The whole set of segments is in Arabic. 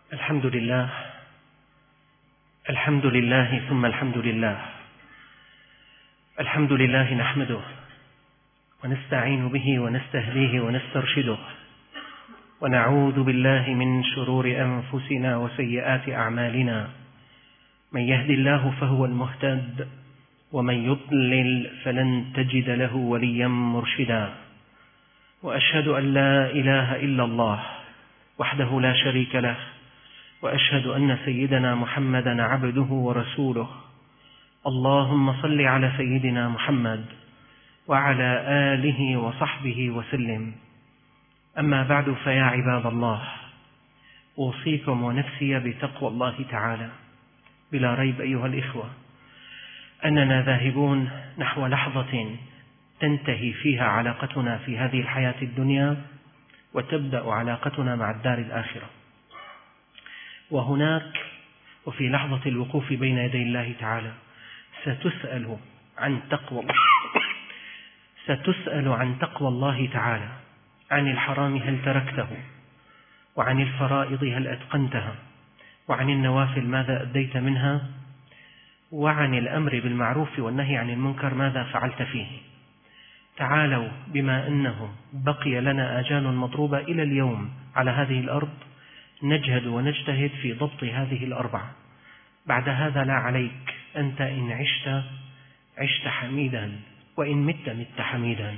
الحمد لله، الحمد لله ثم الحمد لله. الحمد لله نحمده ونستعين به ونستهديه ونسترشده، ونعوذ بالله من شرور أنفسنا وسيئات أعمالنا. من يهد الله فهو المهتد، ومن يضلل فلن تجد له وليا مرشدا. وأشهد أن لا إله إلا الله وحده لا شريك له، وأشهد أن سيدنا محمدا عبده ورسوله. اللهم صل على سيدنا محمد وعلى آله وصحبه وسلم. أما بعد، فيا عباد الله، أوصيكم ونفسي بتقوى الله تعالى. بلا ريب أيها الإخوة أننا ذاهبون نحو لحظة تنتهي فيها علاقتنا في هذه الحياة الدنيا، وتبدأ علاقتنا مع الدار الآخرة. وهناك وفي لحظة الوقوف بين يدي الله تعالى ستسأل عن تقوى الله تعالى، عن الحرام هل تركته، وعن الفرائض هل أتقنتها، وعن النوافل ماذا أديت منها، وعن الأمر بالمعروف والنهي عن المنكر ماذا فعلت فيه. تعالوا، بما أنه بقي لنا آجال مضروبة إلى اليوم على هذه الأرض، نجهد ونجتهد في ضبط هذه الأربعة. بعد هذا لا عليك، أنت إن عشت حميدا، وإن مت حميدا.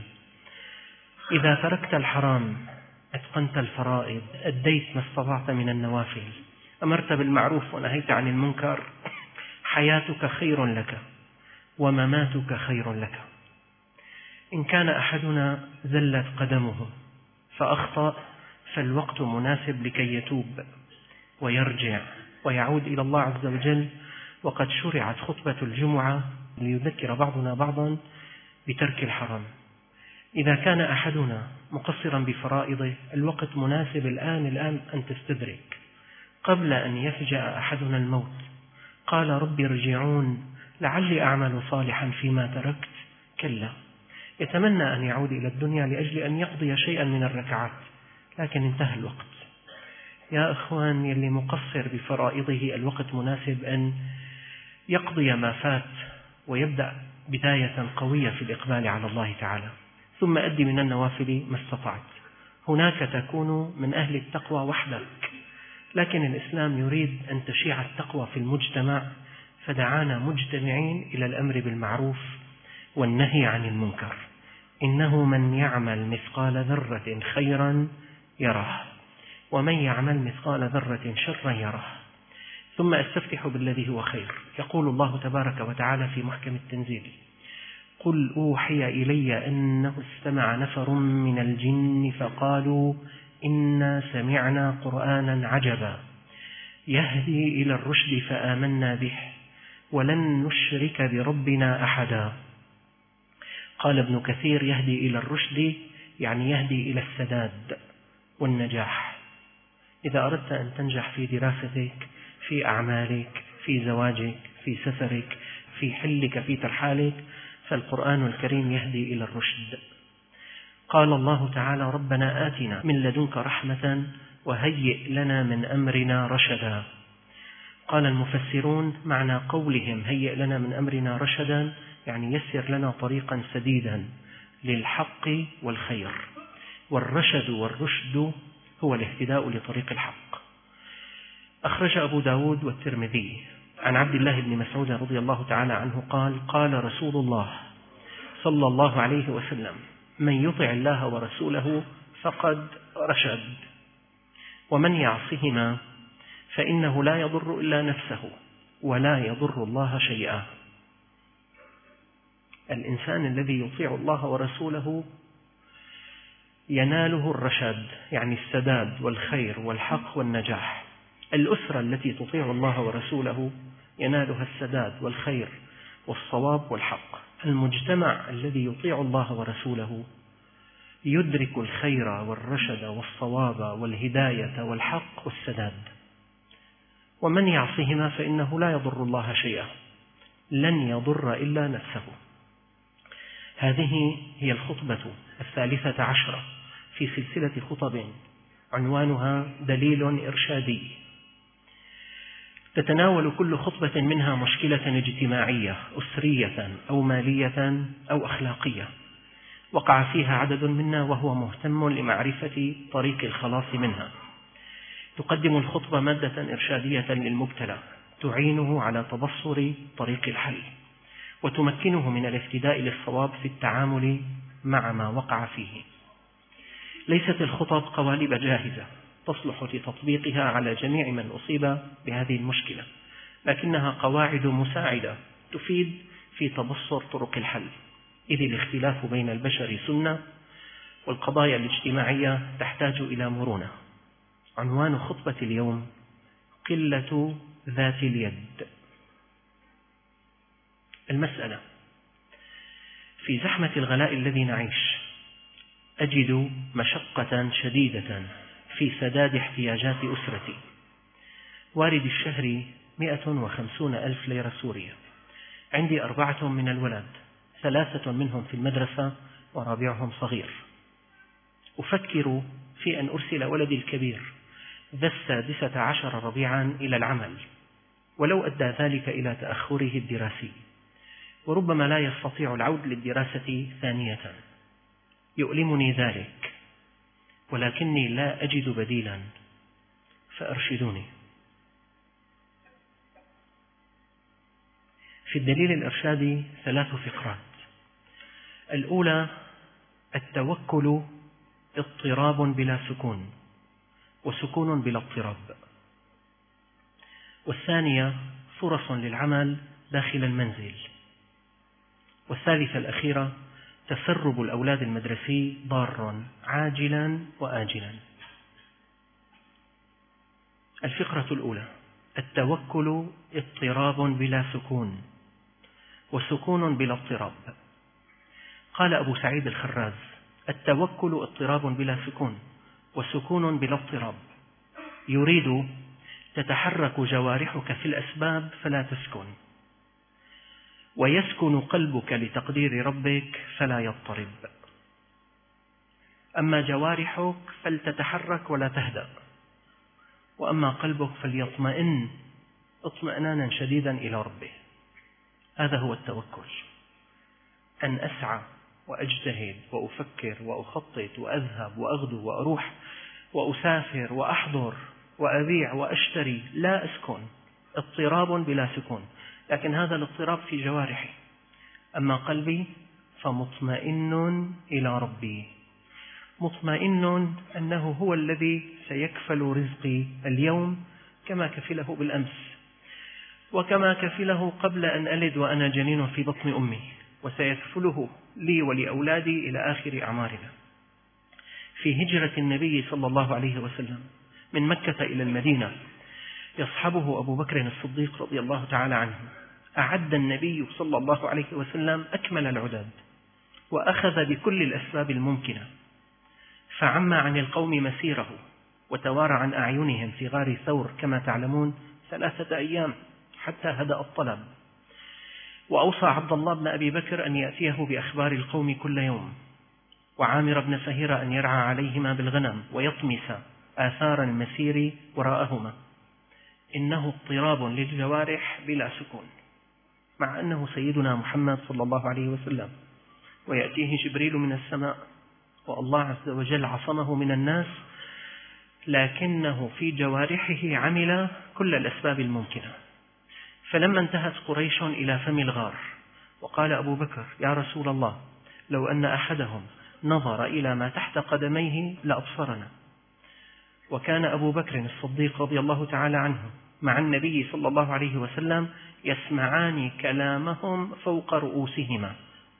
إذا تركت الحرام، أتقنت الفرائض، أديت ما استطعت من النوافل، أمرت بالمعروف ونهيت عن المنكر، حياتك خير لك ومماتك خير لك. إن كان أحدنا زلت قدمه فأخطأ، فالوقت مناسب لكي يتوب ويرجع ويعود إلى الله عز وجل. وقد شرعت خطبة الجمعة ليذكر بعضنا بعضا بترك الحرام. إذا كان أحدنا مقصرا بفرائضه، الوقت مناسب الآن أن تستدرك قبل أن يفجأ أحدنا الموت. قال رب ارجعون لعلي أعمل صالحا فيما تركت. كلا، يتمنى أن يعود إلى الدنيا لأجل أن يقضي شيئا من الركعات، لكن انتهى الوقت. يا أخوان، يلي مقصر بفرائضه، الوقت مناسب أن يقضي ما فات ويبدأ بداية قوية في الإقبال على الله تعالى. ثم أدي من النوافل ما استطعت. هناك تكون من أهل التقوى وحدك، لكن الإسلام يريد أن تشيع التقوى في المجتمع، فدعانا مجتمعين إلى الأمر بالمعروف والنهي عن المنكر. إنه من يعمل مثقال ذرة خيرا يره، ومن يعمل مثقال ذرة شرا يره. ثم أستفتح بالذي هو خير. يقول الله تبارك وتعالى في محكم التنزيل: قل أوحي إلي أنه استمع نفر من الجن فقالوا إنا سمعنا قرآنا عجبا يهدي إلى الرشد فآمنا به ولن نشرك بربنا أحدا. قال ابن كثير: يهدي إلى الرشد يعني يهدي إلى السداد والنجاح. إذا أردت أن تنجح في دراستك، في أعمالك، في زواجك، في سفرك، في حلك، في ترحالك، فالقرآن الكريم يهدي إلى الرشد. قال الله تعالى: ربنا آتنا من لدنك رحمة وهيئ لنا من أمرنا رشدا. قال المفسرون: معنى قولهم هيئ لنا من أمرنا رشدا يعني يسر لنا طريقا سديدا للحق والخير. والرشد والرشد هو الاهتداء لطريق الحق. أخرج أبو داود والترمذي عن عبد الله بن مسعود رضي الله تعالى عنه قال: قال رسول الله صلى الله عليه وسلم: من يطع الله ورسوله فقد رشد، ومن يعصهما فإنه لا يضر إلا نفسه ولا يضر الله شيئا. الإنسان الذي يطيع الله ورسوله يناله الرشد، يعني السداد والخير والحق والنجاح. الأسرة التي تطيع الله ورسوله ينالها السداد والخير والصواب والحق. المجتمع الذي يطيع الله ورسوله يدرك الخير والرشد والصواب والهداية والحق والسداد. ومن يعصهما فإنه لا يضر الله شيئا، لن يضر إلا نفسه. هذه هي الخطبة 13 في سلسلة خطب عنوانها دليل إرشادي. تتناول كل خطبة منها مشكلة اجتماعية أسرية أو مالية أو أخلاقية وقع فيها عدد منا وهو مهتم لمعرفة طريق الخلاص منها. تقدم الخطبة مادة إرشادية للمبتلى تعينه على تبصر طريق الحل وتمكنه من الاهتداء للصواب في التعامل مع ما وقع فيه. ليست الخطب قوالب جاهزة تصلح لتطبيقها على جميع من أصيب بهذه المشكلة، لكنها قواعد مساعدة تفيد في تبصر طرق الحل، إذ الاختلاف بين البشر سنة والقضايا الاجتماعية تحتاج إلى مرونة. عنوان خطبة اليوم: قلة ذات اليد. المسألة: في زحمة الغلاء الذي نعيش أجد مشقة شديدة في سداد احتياجات أسرتي. وارد الشهر 150,000 ليرة سورية. عندي 4 من الولد، 3 منهم في المدرسة ورابعهم صغير. أفكر في أن أرسل ولدي الكبير ذا 16 ربيعا إلى العمل، ولو أدى ذلك إلى تأخره الدراسي، وربما لا يستطيع العود للدراسة ثانية. يؤلمني ذلك، ولكني لا أجد بديلا، فأرشدوني. في الدليل الإرشادي 3 فقرات. الأولى: التوكل اضطراب بلا سكون، وسكون بلا اضطراب. والثانية: فرص للعمل داخل المنزل. والثالثة الأخيرة: تسرب الأولاد المدرسي ضار عاجلا وآجلا. الفقرة الأولى: التوكل اضطراب بلا سكون، وسكون بلا اضطراب. قال أبو سعيد الخراز: التوكل اضطراب بلا سكون، وسكون بلا اضطراب. يريد: تتحرك جوارحك في الأسباب فلا تسكن، ويسكن قلبك لتقدير ربك فلا يضطرب. أما جوارحك فلتتحرك ولا تهدأ، وأما قلبك فليطمئن اطمئنانا شديدا إلى ربه. هذا هو التوكل: أن أسعى وأجتهد وأفكر وأخطط وأذهب وأغدو وأروح وأسافر وأحضر وأبيع وأشتري، لا أسكن. اضطراب بلا سكون، لكن هذا الاضطراب في جوارحي. أما قلبي فمطمئن إلى ربي، مطمئن أنه هو الذي سيكفل رزقي اليوم كما كفله بالأمس، وكما كفله قبل أن ألد وأنا جنين في بطن أمي، وسيكفله لي ولأولادي إلى آخر أعمارنا. في هجرة النبي صلى الله عليه وسلم من مكة إلى المدينة يصحبه أبو بكر الصديق رضي الله تعالى عنه. أعد النبي صلى الله عليه وسلم أكمل العداد، وأخذ بكل الأسباب الممكنة، فعم عن القوم مسيره، وتوارى عن أعينهم في غار ثور كما تعلمون 3 أيام حتى هدأ الطلب. وأوصى عبد الله بن أبي بكر أن يأتيه بأخبار القوم كل يوم، وعامر بن فهيرة أن يرعى عليهما بالغنم ويطمس آثار المسير وراءهما. إنه اضطراب للجوارح بلا سكون، مع أنه سيدنا محمد صلى الله عليه وسلم، ويأتيه جبريل من السماء، والله عز وجل عصمه من الناس، لكنه في جوارحه عمل كل الأسباب الممكنة. فلما انتهت قريش إلى فم الغار، وقال أبو بكر: يا رسول الله، لو أن أحدهم نظر إلى ما تحت قدميه لأبصرنا. وكان أبو بكر الصديق رضي الله تعالى عنه مع النبي صلى الله عليه وسلم يسمعان كلامهم فوق رؤوسهما.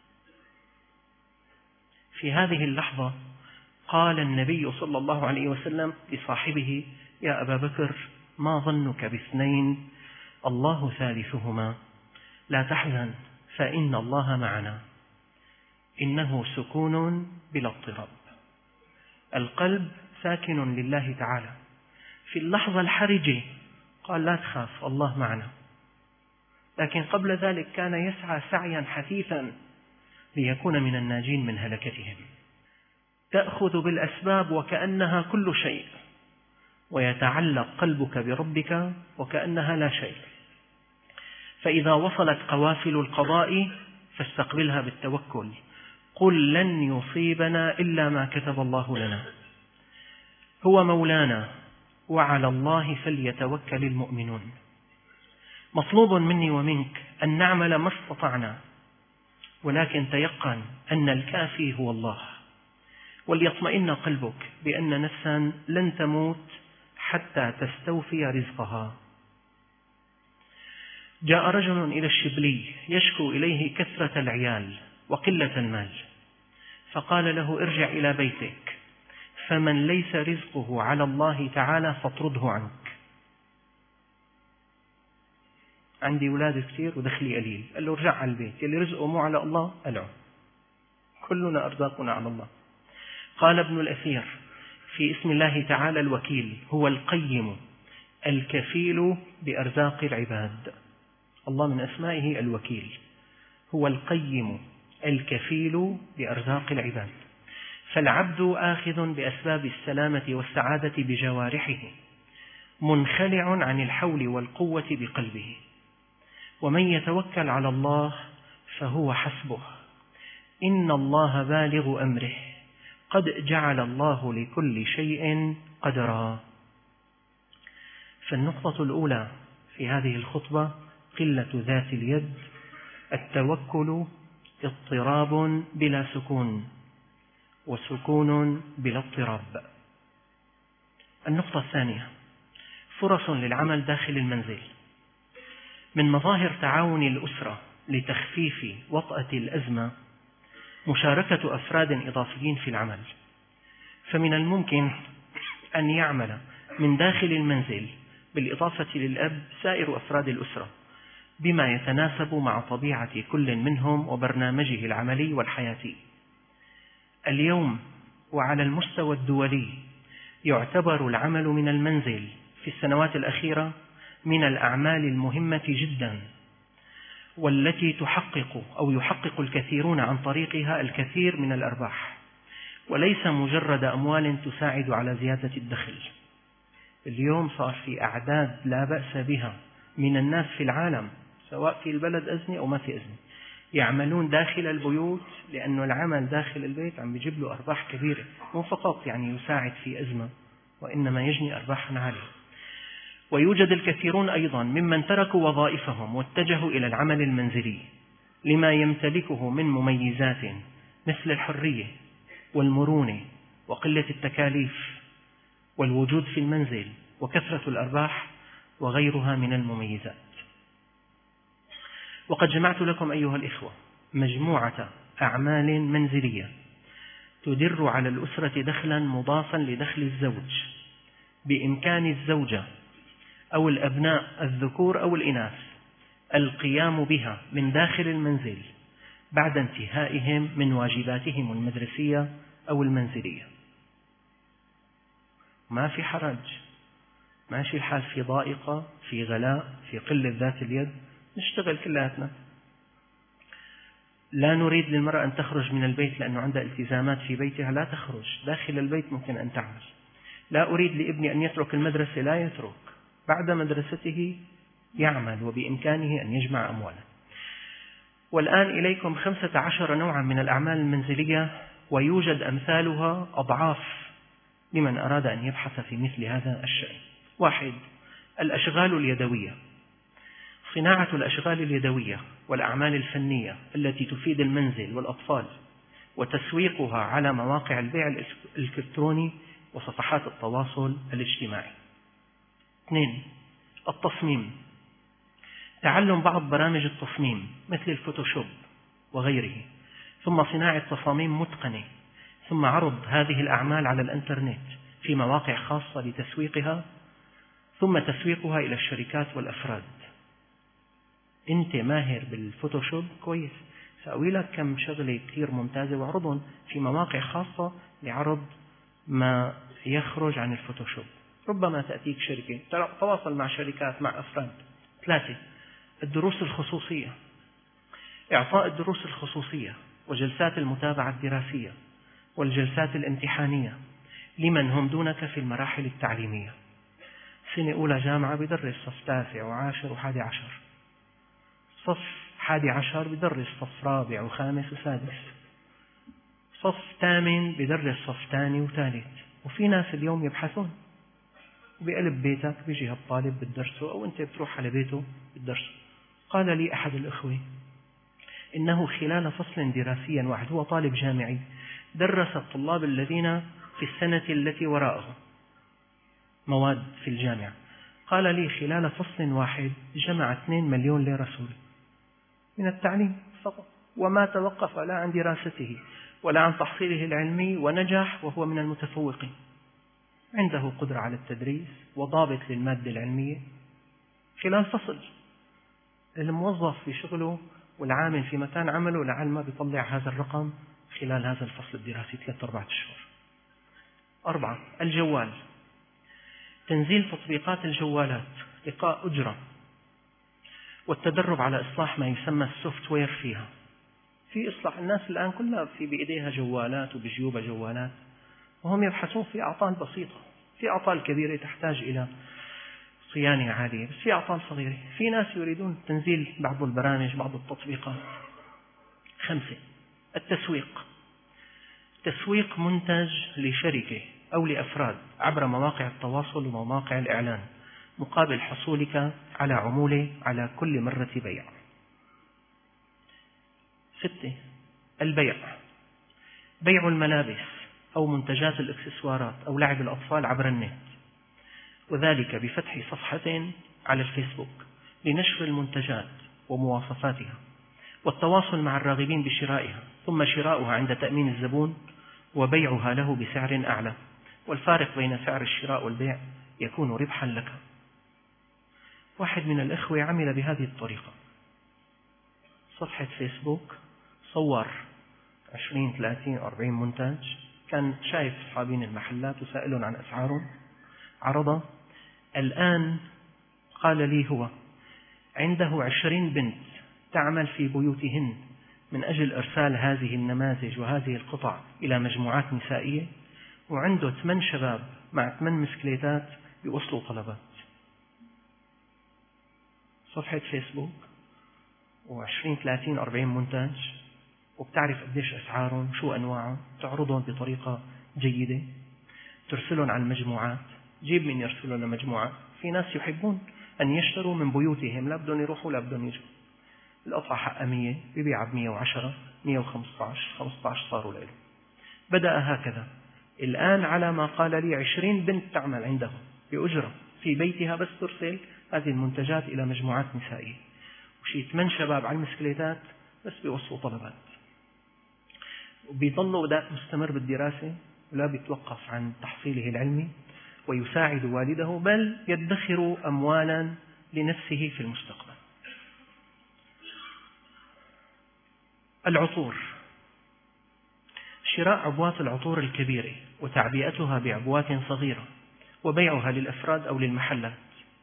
في هذه اللحظة قال النبي صلى الله عليه وسلم لصاحبه: يا أبا بكر، ما ظنك ب2 الله ثالثهما، لا تحزن فإن الله معنا. إنه سكون بلا اضطراب. القلب ساكن لله تعالى. في اللحظة الحرجة قال: لا تخاف الله معنا. لكن قبل ذلك كان يسعى سعيا حثيثا ليكون من الناجين من هلكتهم. تأخذ بالأسباب وكأنها كل شيء، ويتعلق قلبك بربك وكأنها لا شيء. فإذا وصلت قوافل القضاء فاستقبلها بالتوكل، قل لن يصيبنا إلا ما كتب الله لنا، هو مولانا وعلى الله فليتوكل المؤمنون. مطلوب مني ومنك أن نعمل ما استطعنا، ولكن تيقن أن الكافي هو الله، وليطمئن قلبك بأن نفسا لن تموت حتى تستوفي رزقها. جاء رجل إلى الشبلي يشكو إليه كثرة العيال وقلة المال، فقال له: ارجع إلى بيتك، فمن ليس رزقه على الله تعالى فاطرده عنك. عندي أولاد كثير ودخلي قليل. قال له: ارجع على البيت، يلي رزقه مو على الله ألعب، كلنا أرزاقنا على الله. قال ابن الأثير في اسم الله تعالى الوكيل: هو القيم الكفيل بأرزاق العباد. الله من أسمائه الوكيل، هو القيم الكفيل بأرزاق العباد. فالعبد آخذ بأسباب السلامة والسعادة بجوارحه، منخلع عن الحول والقوة بقلبه. ومن يتوكل على الله فهو حسبه، إن الله بالغ أمره، قد جعل الله لكل شيء قدرا. فالنقطة الأولى في هذه الخطبة قلة ذات اليد، التوكل اضطراب بلا سكون، وسكون بلا اضطراب. النقطة الثانية فرص للعمل داخل المنزل. من مظاهر تعاون الأسرة لتخفيف وطأة الأزمة مشاركة أفراد إضافيين في العمل، فمن الممكن أن يعمل من داخل المنزل بالإضافة للأب سائر أفراد الأسرة بما يتناسب مع طبيعة كل منهم وبرنامجه العملي والحياتي. اليوم وعلى المستوى الدولي يعتبر العمل من المنزل في السنوات الأخيرة من الأعمال المهمة جدا، والتي يحقق الكثيرون عن طريقها الكثير من الأرباح، وليس مجرد أموال تساعد على زيادة الدخل. اليوم صار في أعداد لا بأس بها من الناس في العالم، سواء في البلد أزمة أو ما في أزمة، يعملون داخل البيوت، لأن العمل داخل البيت عم يجيب له أرباح كبيرة، مو فقط يساعد في أزمة، وإنما يجني أرباحا عالية. ويوجد الكثيرون أيضا ممن تركوا وظائفهم واتجهوا إلى العمل المنزلي لما يمتلكه من مميزات مثل الحرية والمرونة وقلة التكاليف والوجود في المنزل وكثرة الأرباح وغيرها من المميزات. وقد جمعت لكم أيها الإخوة مجموعة أعمال منزلية تدر على الأسرة دخلا مضافا لدخل الزوج، بإمكان الزوجة أو الأبناء الذكور أو الإناث القيام بها من داخل المنزل بعد انتهائهم من واجباتهم المدرسية أو المنزلية. ما في حرج، ماشي الحال في ضائقة، في غلاء، في قلة ذات اليد، نشتغل كلاتنا. لا نريد للمرأة أن تخرج من البيت لأنه عندها التزامات في بيتها، لا تخرج، داخل البيت ممكن أن تعمل. لا أريد لابني أن يترك المدرسة، لا يترك، بعد مدرسته يعمل، وبإمكانه أن يجمع أموالا. والآن إليكم 15 نوعا من الأعمال المنزلية، ويوجد أمثالها أضعاف لمن أراد أن يبحث في مثل هذا الشأن. 1. الأشغال اليدوية، صناعة الأشغال اليدوية والأعمال الفنية التي تفيد المنزل والأطفال، وتسويقها على مواقع البيع الإلكتروني وصفحات التواصل الاجتماعي. 2. التصميم، تعلم بعض برامج التصميم مثل الفوتوشوب وغيره، ثم صناعة تصاميم متقنة، ثم عرض هذه الأعمال على الإنترنت في مواقع خاصة لتسويقها، ثم تسويقها إلى الشركات والأفراد. أنت ماهر بالفوتوشوب، كويس، سأوي لك كم شغلة كثير ممتازة وعرضهم في مواقع خاصة لعرض ما يخرج عن الفوتوشوب. ربما تأتيك شركة، تواصل مع شركات، مع أفراد. 3. الدروس الخصوصية، إعطاء الدروس الخصوصية وجلسات المتابعة الدراسية والجلسات الامتحانية لمن هم دونك في المراحل التعليمية. سنة أولى جامعة بدرس صف 9 و10 و11، صف 11 بدرس صف 4 و5 و6، صف 8 بدرس صف 2 و3. وفي ناس اليوم يبحثون، وبقلب بيتك بيجي هالطالب بالدرسه أو أنت بتروح على بيته بالدرسه. قال لي أحد الإخوة إنه خلال فصل دراسي واحد، هو طالب جامعي درس الطلاب الذين في السنة التي وراءه مواد في الجامعة، قال لي خلال فصل واحد جمع 2 مليون ليرة سوري من التعليم فقط، وما توقف لا عن دراسته ولا عن تحصيله العلمي، ونجح وهو من المتفوقين، عنده قدرة على التدريس وضابط للمادة العلمية خلال فصل. الموظف في شغله والعامل في مكان عمله لعل ما بيطلع هذا الرقم خلال هذا الفصل الدراسي 3-4 أشهر. 4. الجوال، تنزيل تطبيقات الجوالات، لقاء أجرة، والتدرب على إصلاح ما يسمى السوفت وير فيها. في إصلاح، الناس الآن كلها في بإيديها جوالات وبجيوبها جوالات، وهم يبحثون في أعطال بسيطة. في أعطال كبيرة تحتاج إلى صيانة عالية، بس في أعطال صغيرة. في ناس يريدون تنزيل بعض البرامج، بعض التطبيقات. 5. التسويق، تسويق منتج لشركة أو لأفراد عبر مواقع التواصل ومواقع الإعلان مقابل حصولك على عمولة على كل مرة بيع. 6. البيع، بيع الملابس أو منتجات الإكسسوارات أو لعب الأطفال عبر النت، وذلك بفتح صفحة على الفيسبوك لنشر المنتجات ومواصفاتها والتواصل مع الراغبين بشرائها، ثم شراؤها عند تأمين الزبون وبيعها له بسعر أعلى، والفارق بين سعر الشراء والبيع يكون ربحا لك. واحد من الإخوة عمل بهذه الطريقة، صفحة فيسبوك، صور 20 30 40 منتج، كان شايف أصحابين المحلات وسائلهم عن أسعارهم، عرضه. الآن قال لي هو عنده 20 بنت تعمل في بيوتهن من أجل إرسال هذه النماذج وهذه القطع إلى مجموعات نسائية، وعنده 8 شباب مع 8 مسكليتات بيوصلوا طلبات. صفحة فيسبوك و20 30 40 منتج، وبتعرف قديش أسعارهم شو أنواعهم، تعرضهم بطريقة جيدة، ترسلهم على المجموعات. جيب من يرسلون مجموعة، في ناس يحبون أن يشتروا من بيوتهم، لا بدهم يروحوا لا بدهم يجوا. القطعة حقها 100 ببيعها ب110 115 15 صاروا له. بدأ هكذا. الآن على ما قال لي 20 بنت تعمل عنده بأجرة في بيتها، بس ترسل هذه المنتجات إلى مجموعات نسائية، وشي 8 شباب على المسكليتات بس بيوصلوا طلبات. وبيظلوا مستمر بالدراسة ولا بيتوقف عن تحصيله العلمي، ويساعد والده، بل يدخر أموالا لنفسه في المستقبل. العطور، شراء عبوات العطور الكبيرة وتعبئتها بعبوات صغيرة وبيعها للأفراد أو للمحلات.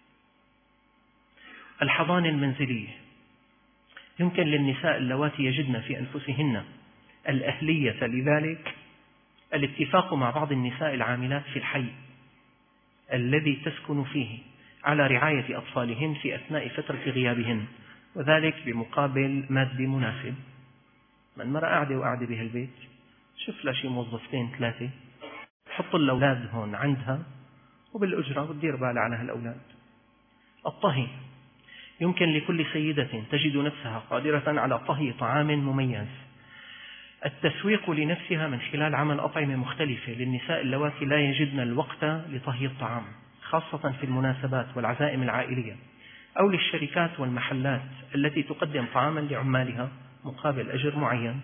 الحضانة المنزلية، يمكن للنساء اللواتي يجدن في أنفسهن الأهلية لذلك الاتفاق مع بعض النساء العاملات في الحي الذي تسكن فيه على رعاية أطفالهن في أثناء فترة غيابهن، وذلك بمقابل مادي مناسب. من المرأة قاعدة بهالبيت، شوف لها شي موظفتين 3 تحط الأولاد هون عندها وبالأجرة بتدير بالها على هالأولاد. الطهي، يمكن لكل سيدة تجد نفسها قادرة على طهي طعام مميز التسويق لنفسها من خلال عمل أطعمة مختلفة للنساء اللواتي لا يجدن الوقت لطهي الطعام، خاصة في المناسبات والعزائم العائلية، أو للشركات والمحلات التي تقدم طعاما لعمالها مقابل أجر معين.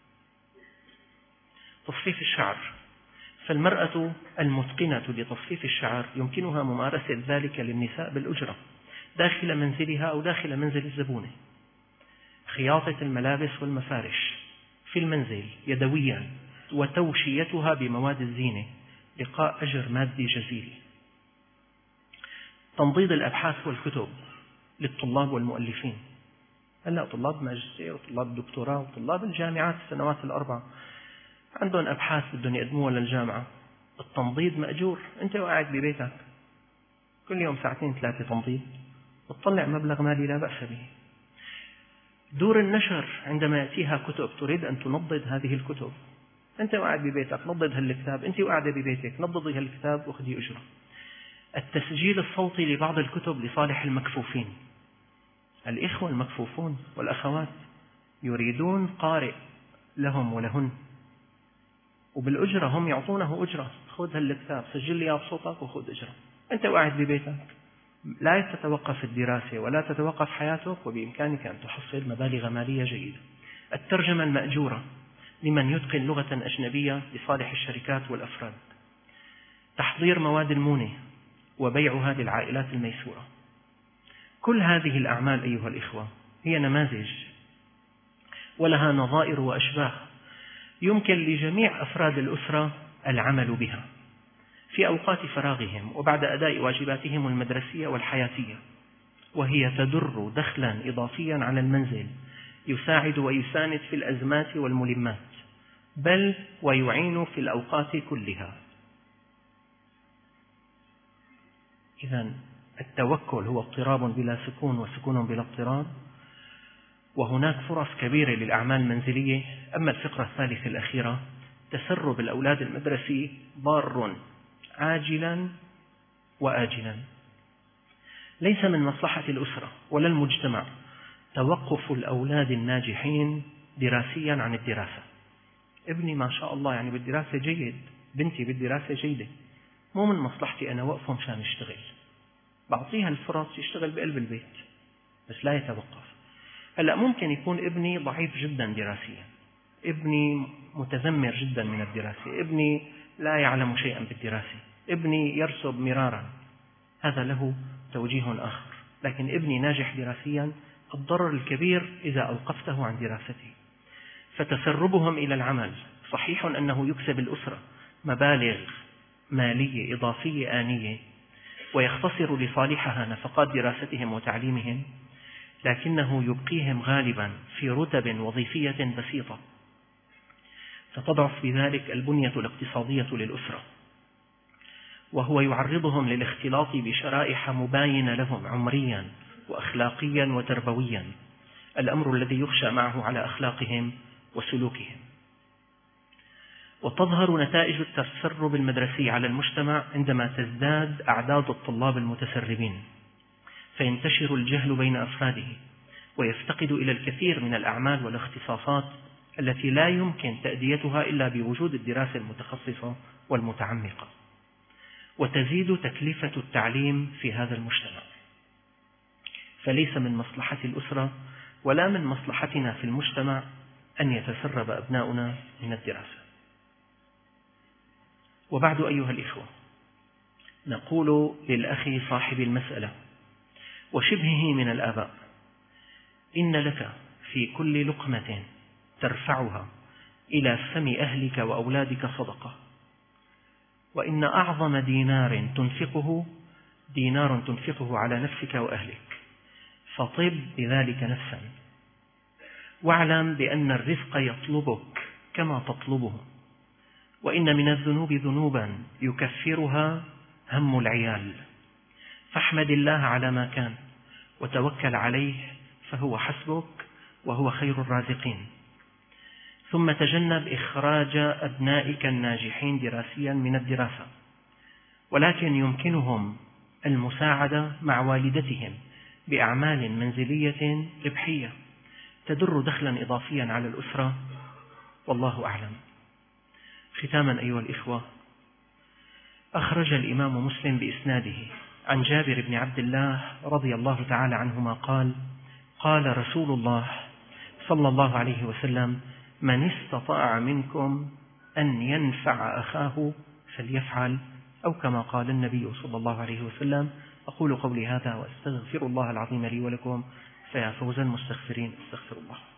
تصفيف الشعر، فالمرأة المتقنة لتصفيف الشعر يمكنها ممارسة ذلك للنساء بالأجرة داخل منزلها أو داخل منزل الزبونة. خياطة الملابس والمفارش في المنزل يدويا وتوشيتها بمواد الزينة، لقاء أجر مادي جزيل. تنضيد الأبحاث والكتب للطلاب والمؤلفين، هلا طلاب ماجستير وطلاب دكتوراه وطلاب الجامعات السنوات ال4 عندهم أبحاث بدهم يقدموها للجامعة. التنضيد مأجور، أنت وقاعد ببيتك كل يوم 2-3 تنظيف وتطلع مبلغ مالي لا بأس به. دور النشر عندما يأتيها كتب تريد أن تنضد هذه الكتب، أنت قاعد ببيتك نضد هالكتاب، أنت قاعدة ببيتك نضدي هالكتاب واخذي أجرة. التسجيل الصوتي لبعض الكتب لصالح المكفوفين، الإخوة المكفوفون والأخوات يريدون قارئ لهم ولهن، وبالأجرة هم يعطونه أجرة، خذ هالكتاب سجل لي بصوتك وخذ أجرة. أنت قاعد ببيتك لا تتوقف الدراسة ولا تتوقف حياتك، وبإمكانك أن تحصل مبالغ مالية جيدة. الترجمة المأجورة لمن يتقن لغة أجنبية لصالح الشركات والأفراد. تحضير مواد المونة وبيعها للعائلات الميسورة. كل هذه الأعمال أيها الإخوة هي نماذج ولها نظائر وأشباه يمكن لجميع أفراد الأسرة العمل بها في أوقات فراغهم وبعد أداء واجباتهم المدرسية والحياتية، وهي تدر دخلا إضافيا على المنزل يساعد ويساند في الأزمات والملمات، بل ويعين في الأوقات كلها. إذن التوكل هو اضطراب بلا سكون وسكون بلا اضطراب، وهناك فرص كبيرة للأعمال المنزلية. أما الفقرة الثالثة الأخيرة، تسرب الأولاد المدرسي ضار عاجلا وآجلا. ليس من مصلحة الأسرة ولا المجتمع توقف الأولاد الناجحين دراسيا عن الدراسة. ابني ما شاء الله يعني بالدراسة جيد، بنتي بالدراسة جيدة، مو من مصلحتي أنا وقفهم مشان يشتغل. بعطيها الفرص يشتغل بقلب البيت بس لا يتوقف. هلأ ممكن يكون ابني ضعيف جدا دراسيا، ابني متذمر جدا من الدراسة، ابني لا يعلم شيئا بالدراسة، ابني يرسب مرارا، هذا له توجيه آخر. لكن ابني ناجح دراسيا، الضرر الكبير إذا أوقفته عن دراسته. فتسربهم إلى العمل صحيح أنه يكسب الأسرة مبالغ مالية إضافية آنية ويختصر لصالحها نفقات دراستهم وتعليمهم، لكنه يبقيهم غالبا في رتب وظيفية بسيطة، فتضعف بذلك البنية الاقتصادية للأسرة، وهو يعرضهم للاختلاط بشرائح مباينة لهم عمريا وأخلاقيا وتربويا، الأمر الذي يخشى معه على أخلاقهم وسلوكهم. وتظهر نتائج التسرب المدرسي على المجتمع عندما تزداد أعداد الطلاب المتسربين، فينتشر الجهل بين أفراده، ويفتقد إلى الكثير من الأعمال والاختصاصات التي لا يمكن تأديتها إلا بوجود الدراسة المتخصصة والمتعمقة. وتزيد تكلفة التعليم في هذا المجتمع. فليس من مصلحة الأسرة ولا من مصلحتنا في المجتمع أن يتسرب أبناؤنا من الدراسة. وبعد أيها الإخوة، نقول للأخ صاحب المسألة وشبهه من الآباء: إن لك في كل لقمة ترفعها إلى فم أهلك وأولادك صدقة، وإن أعظم دينار تنفقه على نفسك وأهلك، فطب بذلك نفسا، واعلم بأن الرزق يطلبك كما تطلبه، وإن من الذنوب ذنوبا يكفرها هم العيال، فاحمد الله على ما كان وتوكل عليه فهو حسبك وهو خير الرازقين. ثم تجنب إخراج أبنائك الناجحين دراسيا من الدراسة، ولكن يمكنهم المساعدة مع والدتهم بأعمال منزلية ربحية تدر دخلا إضافيا على الأسرة، والله أعلم. ختاما أيها الإخوة، أخرج الإمام مسلم بإسناده عن جابر بن عبد الله رضي الله تعالى عنهما قال: قال رسول الله صلى الله عليه وسلم: من استطاع منكم أن ينفع أخاه فليفعل، أو كما قال النبي صلى الله عليه وسلم. أقول قولي هذا وأستغفر الله العظيم لي ولكم، فيا فوز المستغفرين. استغفر الله.